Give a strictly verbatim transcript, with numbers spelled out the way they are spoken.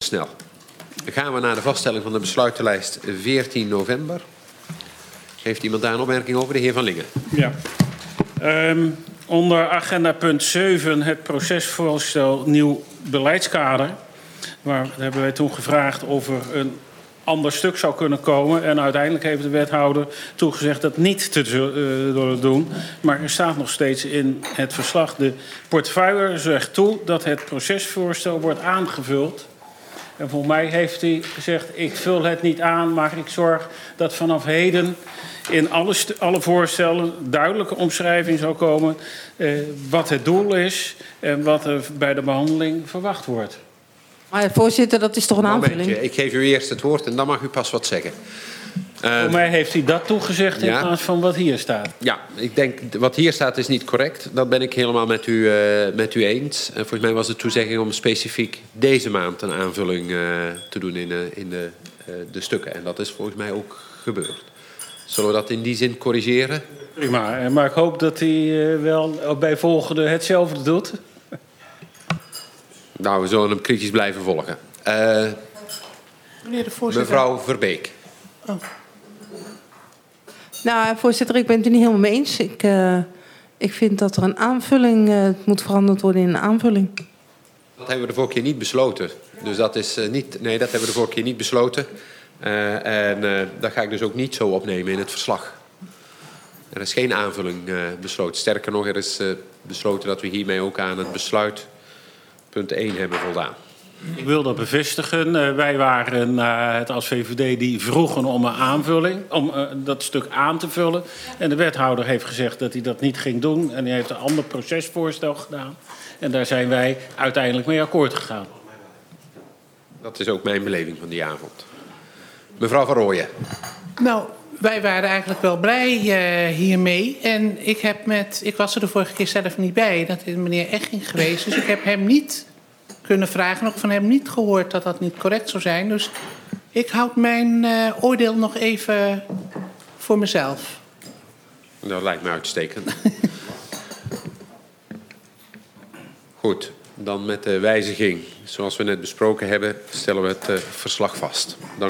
snel. Dan gaan we naar de vaststelling van de besluitenlijst veertien november. Heeft iemand daar een opmerking over? De heer Van Lingen. Ja. Um, onder agenda punt zeven, het procesvoorstel nieuw beleidskader. Waar hebben wij toen gevraagd of er een ander stuk zou kunnen komen. En uiteindelijk heeft de wethouder toegezegd dat niet te uh, doen. Maar er staat nog steeds in het verslag: de portefeuille zegt toe dat het procesvoorstel wordt aangevuld. En volgens mij heeft hij gezegd: ik vul het niet aan, maar ik zorg dat vanaf heden in alle, alle voorstellen duidelijke omschrijving zal komen uh, wat het doel is en wat er bij de behandeling verwacht wordt. Maar voorzitter, dat is toch een aanvulling? Momentje, ik geef u eerst het woord en dan mag u pas wat zeggen. Uh, Voor mij heeft hij dat toegezegd in ja. plaats van wat hier staat. Ja, ik denk wat hier staat is niet correct. Dat ben ik helemaal met u, uh, met u eens. En volgens mij was de toezegging om specifiek deze maand een aanvulling uh, te doen in, uh, in de, uh, de stukken. En dat is volgens mij ook gebeurd. Zullen we dat in die zin corrigeren? Prima, maar ik hoop dat hij uh, wel bij volgende hetzelfde doet. Nou, we zullen hem kritisch blijven volgen. Uh, Meneer de voorzitter. Mevrouw Verbeek. Oh. Nou, voorzitter, ik ben het er niet helemaal mee eens. Ik, uh, ik vind dat er een aanvulling uh, moet veranderd worden in een aanvulling. Dat hebben we de vorige keer niet besloten. Dus dat is uh, niet. Nee, dat hebben we de vorige keer niet besloten. Uh, en uh, dat ga ik dus ook niet zo opnemen in het verslag. Er is geen aanvulling uh, besloten. Sterker nog, er is uh, besloten dat we hiermee ook aan het besluit punt één hebben voldaan. Ik wil dat bevestigen. Uh, wij waren uh, het als V V D die vroegen om een aanvulling, om uh, dat stuk aan te vullen. En de wethouder heeft gezegd dat hij dat niet ging doen. En hij heeft een ander procesvoorstel gedaan. En daar zijn wij uiteindelijk mee akkoord gegaan. Dat is ook mijn beleving van die avond. Mevrouw Van Rooyen. Nou, wij waren eigenlijk wel blij uh, hiermee. En ik, heb met, ik was er de vorige keer zelf niet bij. Dat is meneer Eching geweest. Dus ik heb hem niet kunnen vragen. Ook van hem niet gehoord dat dat niet correct zou zijn. Dus ik houd mijn uh, oordeel nog even voor mezelf. Dat lijkt me uitstekend. Goed, dan met de wijziging. Zoals we net besproken hebben, stellen we het uh, verslag vast. Dan